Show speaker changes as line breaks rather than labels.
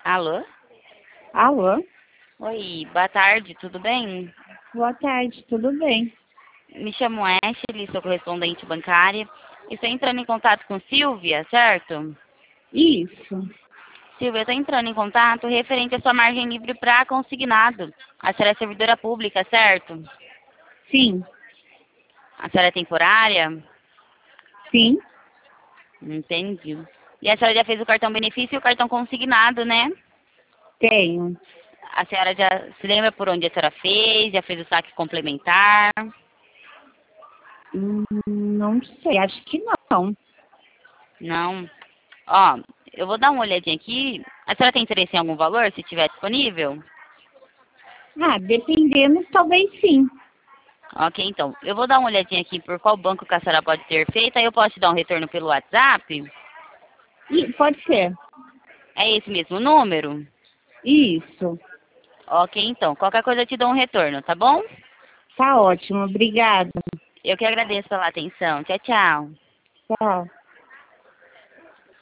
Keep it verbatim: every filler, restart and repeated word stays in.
Alô?
Alô?
Oi, boa tarde, tudo bem?
Boa tarde, tudo bem?
Me chamo Ashley, sou correspondente bancária. Estou entrando em contato com Silvia, certo?
Isso.
Silvia, estou entrando em contato referente à sua margem livre para consignado. A senhora é servidora pública, certo?
Sim.
A senhora é temporária?
Sim.
Entendi. E a senhora já fez o cartão benefício e o cartão consignado, né?
Tenho.
A senhora já se lembra por onde a senhora fez? Já fez o saque complementar?
Hum, não sei, acho que não.
Não. Ó, eu vou dar uma olhadinha aqui. A senhora tem interesse em algum valor, se tiver disponível?
Ah, dependendo, talvez sim.
Ok, então. Eu vou dar uma olhadinha aqui por qual banco que a senhora pode ter feito. Aí eu posso te dar um retorno pelo WhatsApp?
E pode ser.
É esse mesmo número?
Isso.
Ok, então. Qualquer coisa eu te dou um retorno, tá bom?
Tá ótimo, obrigada.
Eu que agradeço pela atenção. Tchau, tchau.
Tchau.